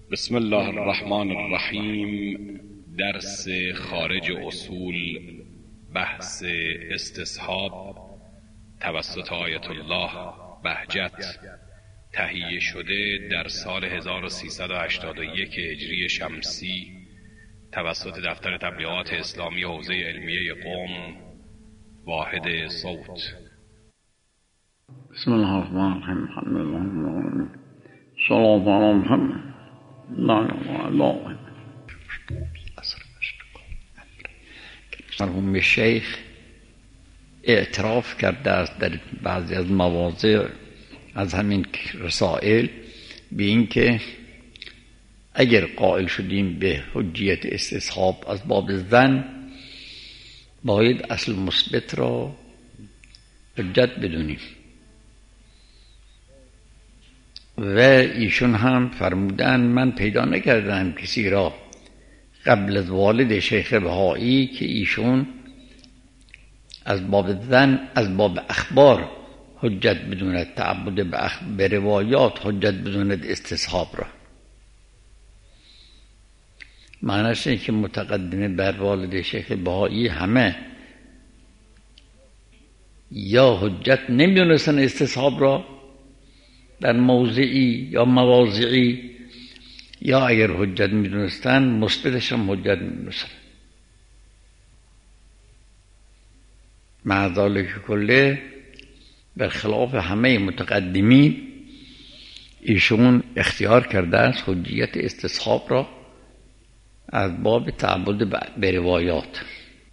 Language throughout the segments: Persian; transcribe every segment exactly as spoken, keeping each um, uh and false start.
بسم الله الرحمن الرحیم. درس خارج اصول، بحث استصحاب توسط آیت الله بهجت، تهیه شده در سال هزار و سیصد و هشتاد و یک هجری شمسی توسط دفتر تبلیغات اسلامی حوزه علمیه قم، واحد صوت. بسم الله الرحمن الرحیم. الحمد لله صلوات علی محمد. مرحوم شیخ اعتراف کرده است در بعضی از مواضع از همین رسائل به این که اگر قائل شدیم به حجیت استصحاب از باب ظن، باید اصل مثبت را حجت بدونیم. و ایشون هم فرمودن من پیدا نکردم کسی را قبل از والد شیخ بهایی که ایشون از باب ظن از باب اخبار حجت بدوند، تعبد به, اخ... به روایات حجت بدوند استصحاب را. معنیش اینه که متقدمه بر والد شیخ بهایی همه یا حجت نمیدونستن استصحاب را در موضعی یا مواضعی، یا اگر حجت میدونستن مثبتش هم حجت میدونستن. مع ذالک کله برخلاف همه متقدمین ایشون اختیار کرده است حجیت استصحاب را از باب تعبد به روایات.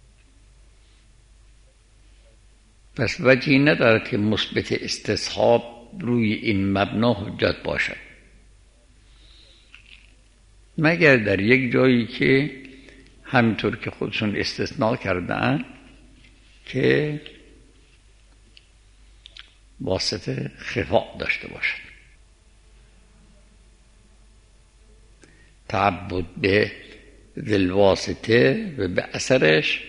پس وجهی ندارد که مثبت استصحاب روی این مبنا حجت باشد، مگر در یک جایی که همینطور که خودشون استثناء کردن که واسطه خفاء داشته باشد. تعبد به ذل واسطه و به اثرش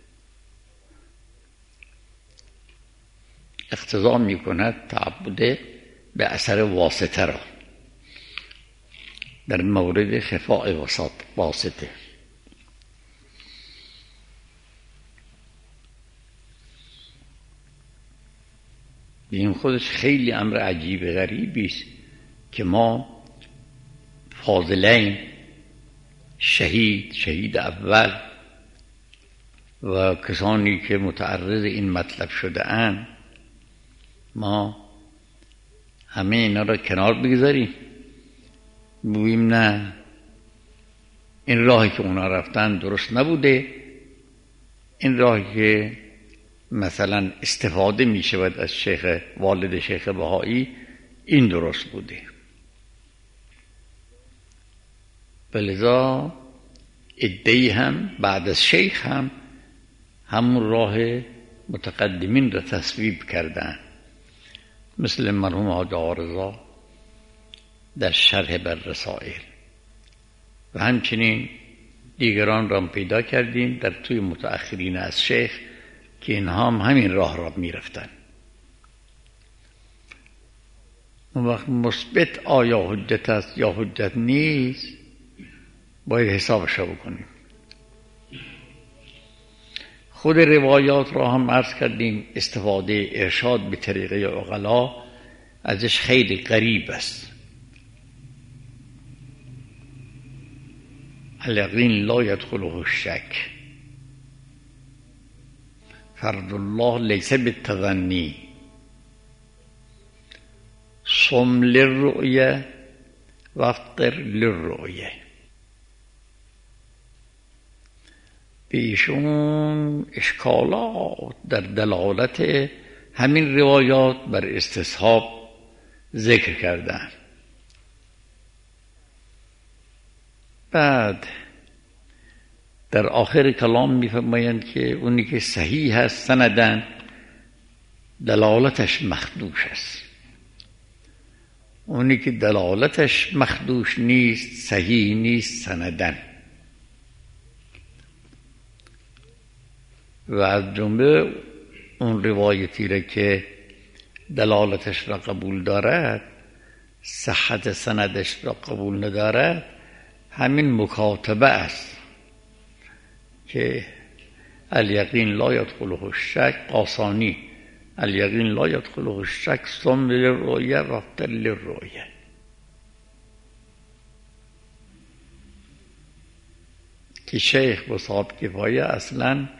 اقتضا می کند تعبد به اثر واسطه را در مورد خفاء واسطه. این خودش خیلی امر عجیب غریبی است که ما فاضلین، شهید شهید اول و کسانی که متعرض این مطلب شده اند، ما همه اینا را کنار بگذاریم، بگوییم نه این راهی که اونا رفتن درست نبوده، این راهی که مثلا استفاده می شود از شیخ والد شیخ بهایی این درست بوده. ولذا ادعی هم بعد از شیخ هم همون راه متقدمین را تصویب کردن، مثل مرحوم حاج آقارضا در شرح بر رسائل، و همچنین دیگران را پیدا کردیم در توی متأخرین از شیخ که اینها هم همین راه را می رفتن. اون وقت مثبت آیا حجت است یا حجت نیست باید حسابش رو بکنیم. خود روایات را هم عرض کردیم استفاده ارشاد به طریقه عقلا ازش خیلی غریب است. الیقین لا یدخله الشک، فرض الله لیس بالتظنی، صم للرؤیه وافطر للرؤیه. بیشون اشکالات در دلالت همین روایات بر استصحاب ذکر کردن. بعد در آخر کلام می‌فرمایند که اونی که صحیح هست سندن دلالتش مخدوش است، اونی که دلالتش مخدوش نیست صحیح نیست سندن. و از جمله اون روایتی را که دلالتش را قبول دارد صحت سندش را قبول ندارد همین مکاتبه است که الیقین لا یدخله الشک، قاسانی الیقین لا یدخله الشک ثم للرؤیه و افطر للرؤیه. که شیخ با صاحب کفایه اصلا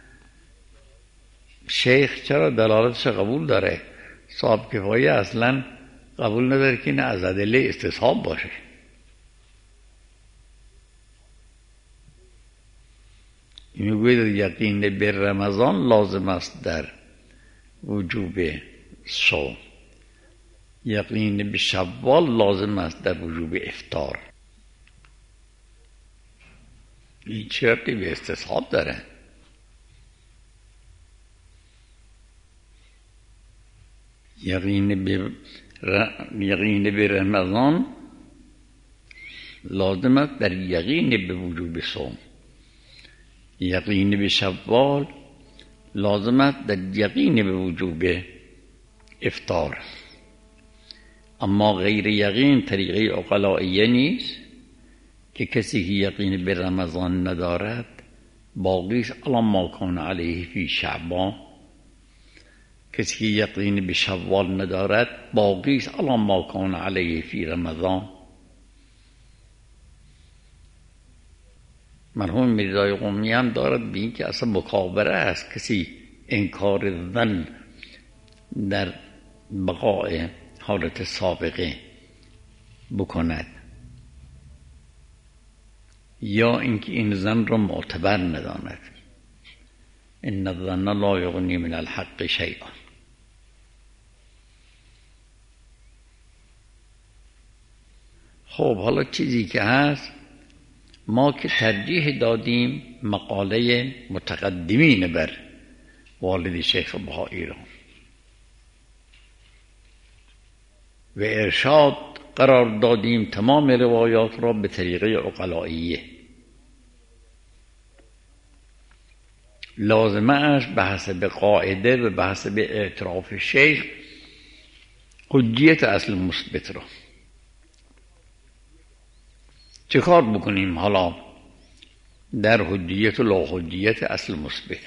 شیخ چرا دلالتش قبول داره، صاحب کفایه اصلا قبول نداره که این از ادله استصحاب باشه. میگوید یقین به رمضان لازم است در وجوب صوم، یقین به شوال لازم است در وجوب افطار. این چه ربطی به استصحاب داره؟ یقین به ر... یقین به رمضان لازم است در یقین به وجوب صوم، یقین به شوال لازم است در یقین به وجوب افطار. اما غیر یقین طریقه عقلائیه نیست که کسی که یقین به رمضان ندارد باقیش الا ما کان علیه فی شعبان، کسی که یقین به شوال ندارد باقیش الا ما کان علیه فی رمضان. مرحوم میرزای قمی هم دارد به این که اصلا مکابره است کسی انکار ظن در بقای حالت سابقه بکند یا اینکه این ظن را معتبر نداند. ان الظن لا یغنی من الحق شیئا. خب حالا چیزی که هست، ما که ترجیح دادیم مقاله متقدمین بر والد شیخ بهایی را و ارشاد قرار دادیم تمام روایات را به طریقه عقلائیه، لازمه اش به حسب قاعده و به حسب اعتراف شیخ حجیت اصل مثبت را. چه کار بکنیم حالا در حجیت و لا حجیت اصل مثبت؟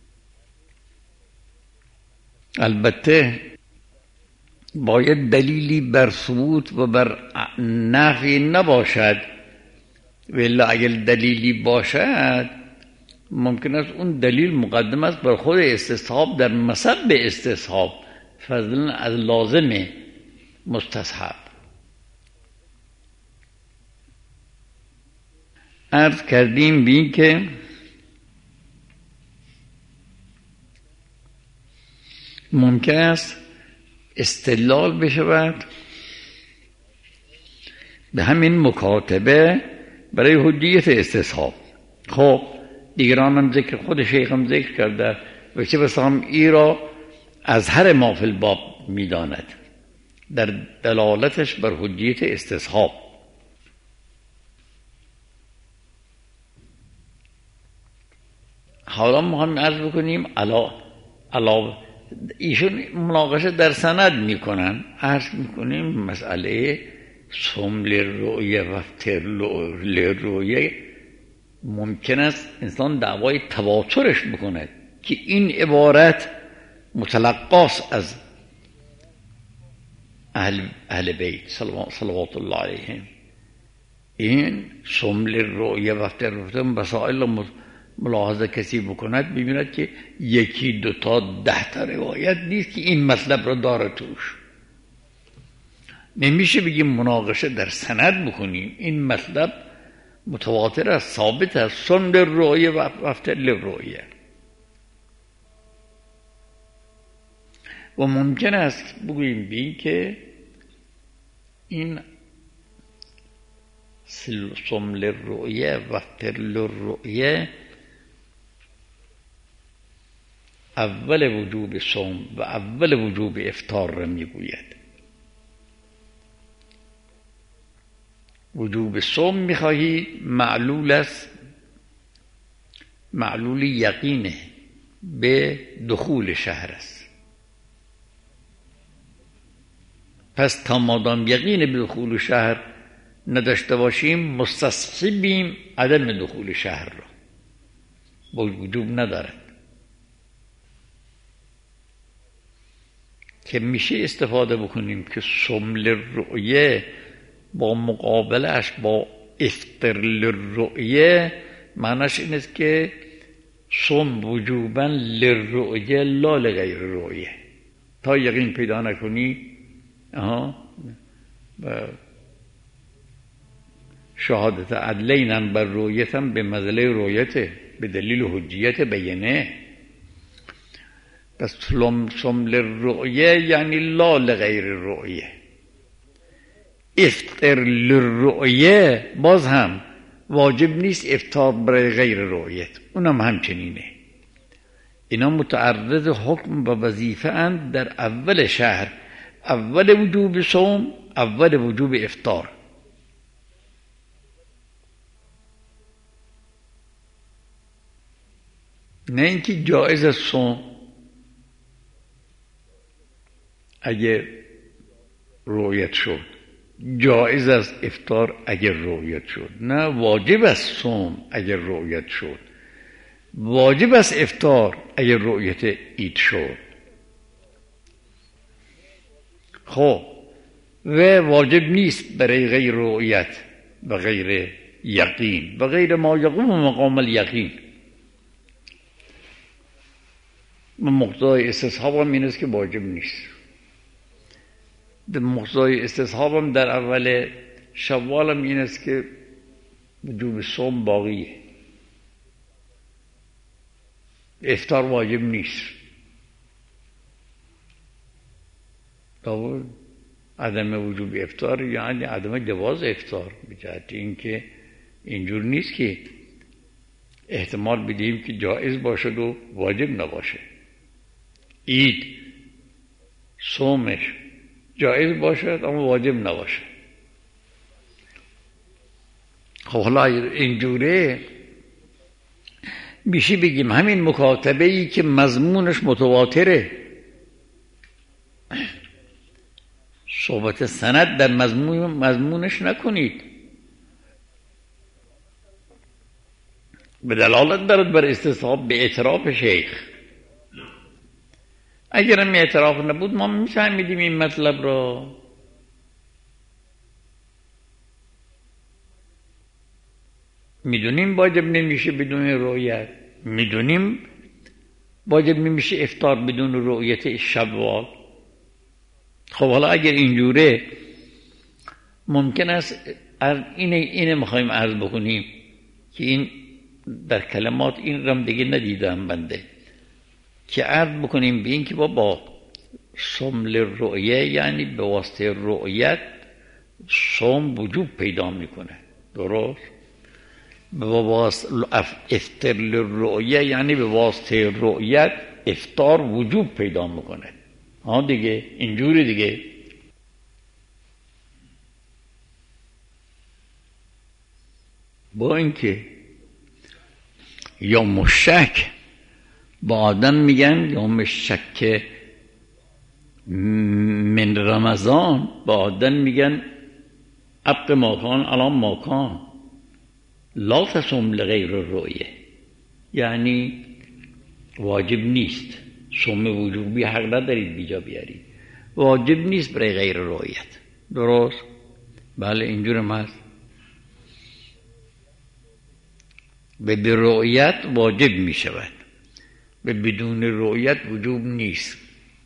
البته باید دلیلی بر ثبوت و بر نفی نباشد، ولی اگر دلیلی باشد ممکن است اون دلیل مقدم است بر خود استصحاب در مصب استصحاب فضلا از لازم مستصحب. عرض کردیم بین که ممکن است استدلال بشود به همین مکاتبه برای حجیت استصحاب. خب دیگران هم ذکر، خود شیخ هم ذکر کرده و چه بسا هم ای را از هر ما فی الباب میداند در دلالتش بر حجیت استصحاب. حالا ما هم عرض بکنیم علا علا ایشون مناقشه در سند میکنن، عرض میکنیم مسئله صوم للرؤیه و افطر للرؤیه ممکن است انسان دعوای تواترش بکنه که این عبارت متلقاست از اهل, اهل بیت صلوات الله علیهم. این صوم للرؤیه و افطر للرؤیه مسائل ملاحظه کسی بکند ببیند که یکی دوتا ده تا روایت نیست که این مطلب را داره توش. نمیشه بگیم مناقشه در سند بکنیم، این مطلب متواتر است، ثابت است، صوم للرؤیه و افطر للرؤیه. و ممکن است بگوییم بین که این صوم للرؤیه و افطر للرؤیه اول وجوب صوم و اول وجوب افطار را میگوید. وجوب صوم میخواهی معلول است، معلول یقینه به دخول شهر است. پس تا مادام یقین به دخول شهر نداشته باشیم مستصحبیم عدم دخول شهر را، با وجوب ندارد که میشه استفاده بکنیم که صوم للرؤیه با مقابلش با افطر للرؤیه معناش این است که صوم وجوبا للرؤیه لا لغیر رؤیه. تا یقین پیدا نکنی آها شهادت عدلینم بر رؤیتم به مزله رؤیته به دلیل حجیت بیانه. پس صوم للرؤیه یعنی لا لغیر رؤیه. افطر للرؤیه باز هم واجب نیست افطار برای غیر رؤیت، اونم همچنینه. اینا متعرض حکم و وظیفه اند در اول شهر، اول وجوب صوم، اول وجوب افطار. نه اینکه جایز است صوم اگه رؤیت شد، جایز است افطار اگر رؤیت شد. نه، واجب است صوم اگر رؤیت شد، واجب است افطار اگر رؤیت عید شد. خب و واجب نیست برای غیر رؤیت و غیر یقین و غیر ما یقوم مقام الیقین. مقتضای استصحاب هم این است که واجب نیست. مقتضای استصحاب هم در اول شوال هم این است که وجوب صوم باقیه، افطار واجب نیست. عدم وجوب افطار یعنی عدم جواز افطار، به جهت اینکه اینجور نیست که احتمال بدیم که جایز باشد و واجب نباشه. عید صومش جایز باشد اما واجب نباشه. خب حالا اینجوره میشه بگیم همین مکاتبه ای که مضمونش متواتره، صحبت سند در مضمون مضمونش نکنید، به دلالت دارد بر استصحاب به اعتراف شیخ. اگر هم اعتراف نبود ما میفهمیدیم این مطلب را. میدونیم واجب نمیشه بدون رؤیت، میدونیم واجب نمیشه افطار بدون رؤیت شوال. خب حالا اگر اینجوره ممکن است اینه اینه میخوایم عرض بکنیم که این در کلمات این رم دیگه ندیدم بنده، که عرض بکنیم به این که با صوم للرؤیه یعنی به واسطه رؤیت صوم وجوب پیدا میکنه، درست؟ به واسطه افطر للرؤیه یعنی به واسطه رؤیت افطار وجوب پیدا میکنه. ها دیگه اینجوری دیگه. با اینکه یا مشک با آدم میگن یا مشک من رمضان، با آدم میگن ابق ماکان الان ماکان لا تصوم لغیر الرؤیه، یعنی واجب نیست، صوم وجوبی حق ندارید بیجا بیارید، واجب نیست برای غیر رؤیت، درست؟ بله اینجورم هست. به رؤیت واجب می شود، به بدون رؤیت وجوب نیست.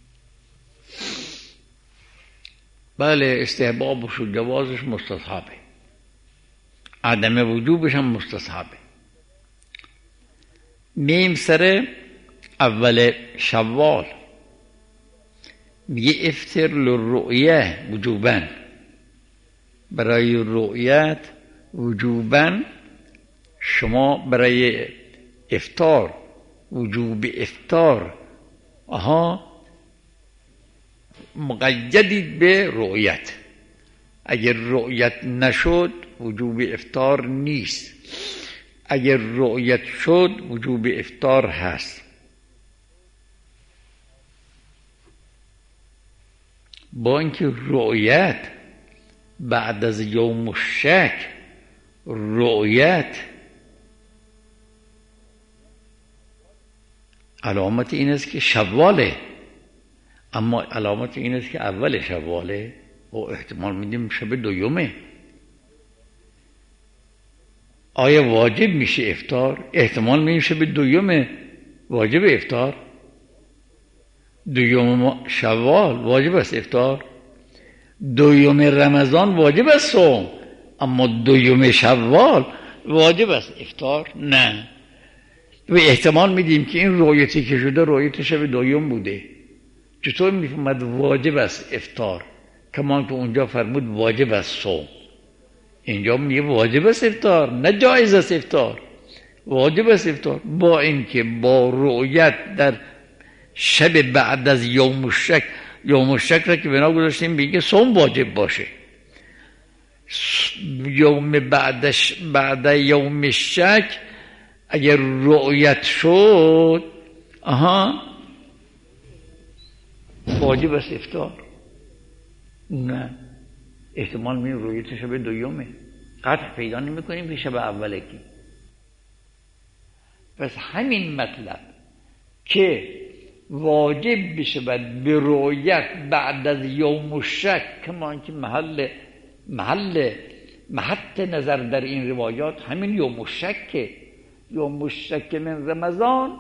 بله استحبابش و جوازش مستصحبه، عدم وجوبش هم مستصحبه. میم سر اول شوال میگه افطر للرؤیه وجوبا، برای رؤیت وجوبا شما برای افطار وجوب افطار آها مقیدید به رؤیت. اگر رؤیت نشد وجوب افطار نیست، اگر رؤیت شد وجوب افطار هست. با اینکه رؤیت بعد از یوم الشک رؤیت، علامت این است که شواله، اما علامت این است که اول شواله و احتمال میدیم شب دویمه. آیا واجب میشه افطار؟ احتمال میدیم شب دویمه واجب افطار. دویم شوال واجب است افطار. دویم رمضان واجب است صوم، اما دویم شوال واجب است افطار نه. و احتمال میدیم که این رؤیتی که شده رؤیت شب دویم بوده. چطور میفهمد واجب است افطار؟ کمان که اونجا فرمود واجب است صوم، اینجا میگه واجب است افطار، نه جایز است افطار، واجب است افطار. با اینکه با رؤیت در شب بعد از یوم الشک، یوم الشک را که بنا گذاشتیم بگه صوم واجب باشه، یوم بعدش بعد یوم الشک اگر رؤیت شد آها واجب است افطار نه. احتمال می رؤیت شب دویمه، قطع پیدا نمی کنیم که شب اوله کی. پس همین مطلب که واجب بشود به رؤیت بعد از یوم الشک، کمان که محل محل محط نظر در این روایات همین یوم الشک، یوم الشک من رمضان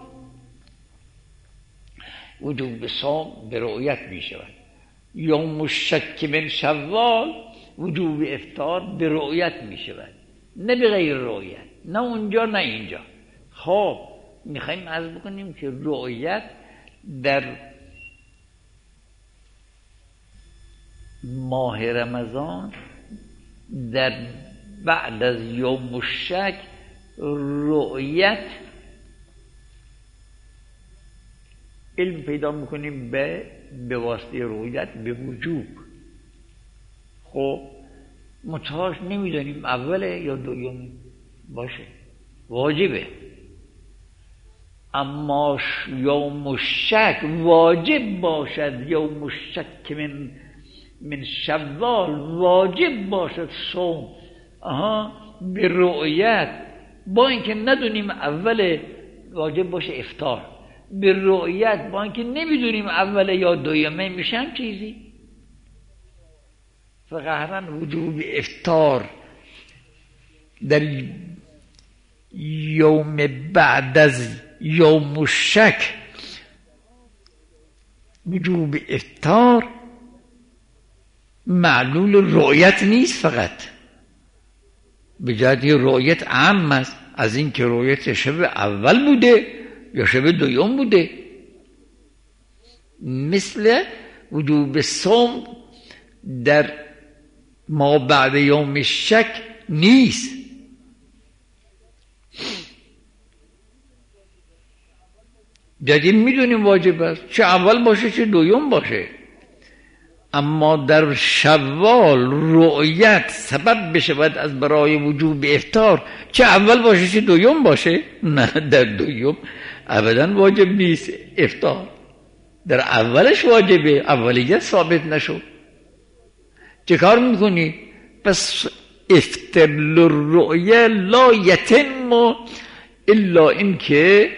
وجوب صوم به رؤیت می شود، یوم الشک من شوال وجوب افطار به رؤیت می شود، نه به غیر رؤیت، نه اونجا نه اینجا. خب میخوایم عرض بکنیم که رؤیت در ماه رمضان در بعد از یوم الشک رؤیت علم پیدا میکنیم به به واسطه رؤیت به وجوب. خب متاش نمیدونیم اوله یا دوم باشه، واجبه. اما یوم الشک واجب باشد، یوم الشک من من شوال واجب باشد صوم آها به رؤیت، با اینکه ندونیم اول واجب باشه افطار، به رؤیت با اینکه نمیدونیم اول یا دویمه میشه هم چیزی. فقهرن وجوب افطار در یوم بعد از یوم الشک، وجوب افطار معلول رؤیت نیست، فقط به جهت رؤیت عام است، از این که رؤیت شب اول بوده یا شب دوم بوده. مثل وجوب صوم در ما بعد یوم الشک نیست. جدید میدونیم واجب است، چه اول باشه چه دوم باشه، اما در شوال رؤیت سبب بشود از برای وجوب افطار، چه اول باشه چه دوم باشه، نه در دوم ابدا واجب نیست افطار، در اولش واجبه، اولیت ثابت نشد. چه کار میکنی؟ پس افطر للرؤیا لا یتم الا این که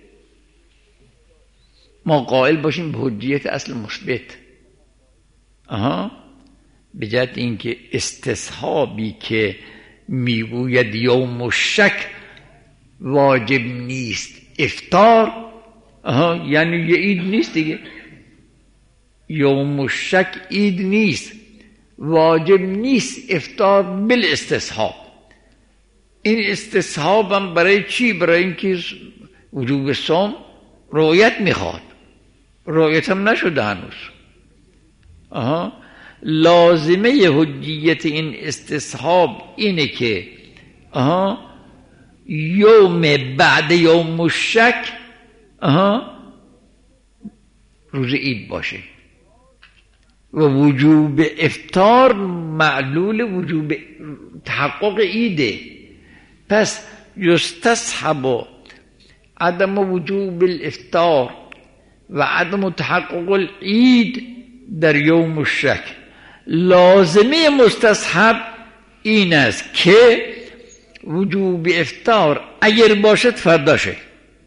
ما قائل باشیم به حجیت اصل مثبت. آها به جهت اینکه استصحابی که میگوید یوم الشک واجب نیست افطار، آها یعنی یه عید نیست دیگه، یوم الشک عید نیست، واجب نیست افطار بالاستصحاب. این استصحاب هم برای چی؟ برای اینکه وجوب صوم رؤیت میخواد، رؤیت هم نشده هنوز. آها لازمه حجیت این استصحاب اینه که آها یوم بعد یوم الشک آها روز عید باشه و وجوب افطار معلول وجوب تحقق عیده. پس یستصحب عدم وجوب الافطار و عدم تحقق العید در یوم الشک، لازمه مستصحب این است که وجوب افطار اگر باشد فرداشه.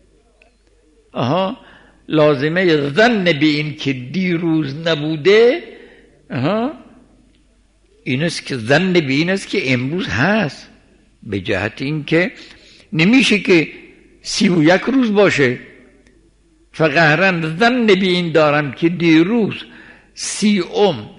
آها لازمه ظن به این که دیروز نبوده آها این است که ظن به این است که امروز هست، به جهت این که نمیشه که سی و یک روز باشه. فقهرن ظن به این دارم که دیروز سی ام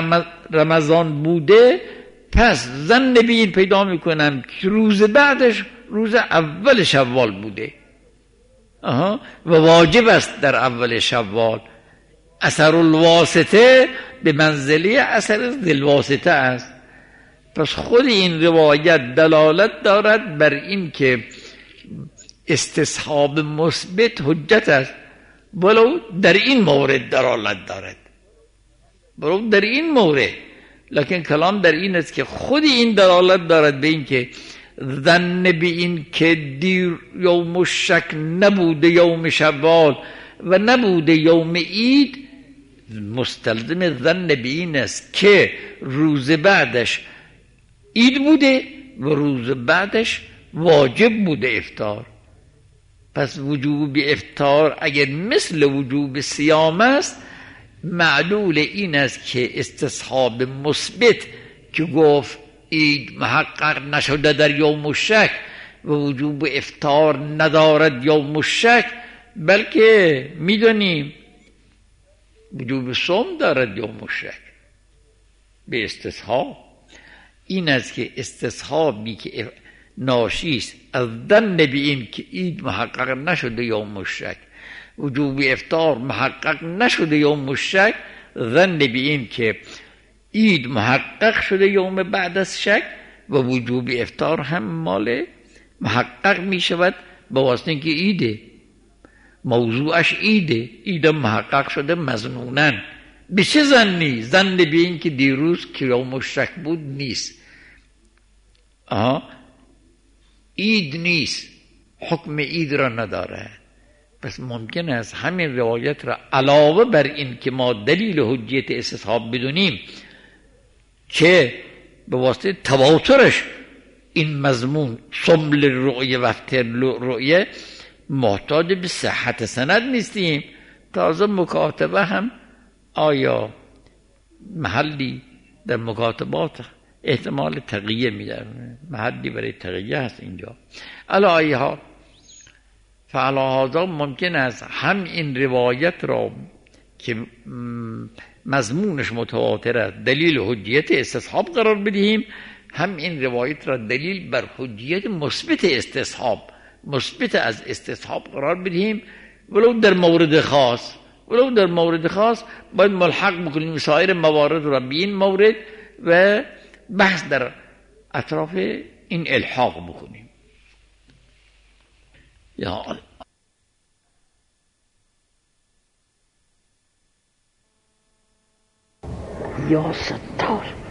رمضان بوده، پس ظن به این پیدا میکنم که روز بعدش روز اول شوال بوده. آها و واجب است در اول شوال. اثر الواسطه به منزله اثر ذوالواسطه است. پس خود این روایت دلالت دارد بر این که استصحاب مثبت حجت است، ولو در این مورد دلالت دارد، ولو در این مورد. لکن کلام در این است که خود این دلالت دارد به این که ظن به این که دیر یوم الشک نبوده یوم شوال و نبوده یوم عید، مستلزم ظن به این است که روز بعدش عید بوده و روز بعدش واجب بوده افطار. پس وجوب افطار اگر مثل وجوب صیام است، معلول این است که استصحاب مثبت که گفت عید محقق نشده در یوم الشک و وجوب افطار ندارد یوم الشک، بلکه میدونیم وجوب صوم دارد یوم الشک به استصحاب. این است که استصحابی که ناشی است از ظن به این که عید محقق نشده یوم الشک، وجوب افطار محقق نشده یوم الشک، ظن به این که عید محقق شده یوم بعد از شک و وجوب افطار هم مال محقق می شود به واسطه اینکه عیده، موضوعش عیده، عید محقق شده مظنونن. به چه ظنی؟ ظن به این که دیروز که یوم الشک بود نیست. آها عید نیست، حکم عید را نداره. پس ممکن است همین روایت را علاوه بر این که ما دلیل حجیت استصحاب بدونیم که به واسطه تواترش این مضمون صمل رؤیه و افتر رؤیه محتاج به صحت سند نیستیم. تازه مکاتبه هم آیا محلی در مکاتبات احتمال تقیه میده، محلی برای تقیه هست اینجا. علی ها فعلا هذا ممکن است هم این روایت را که مضمونش متواتر است دلیل حجیت استصحاب قرار بدهیم، هم این روایت را دلیل بر حجیت مثبت استصحاب، مثبت از استصحاب قرار بدهیم، ولو در مورد خاص، ولو در مورد خاص باید ملحق بکنیم سایر موارد را به این مورد و بحث در اطراف این الحاق بکنیم. یا یا ستار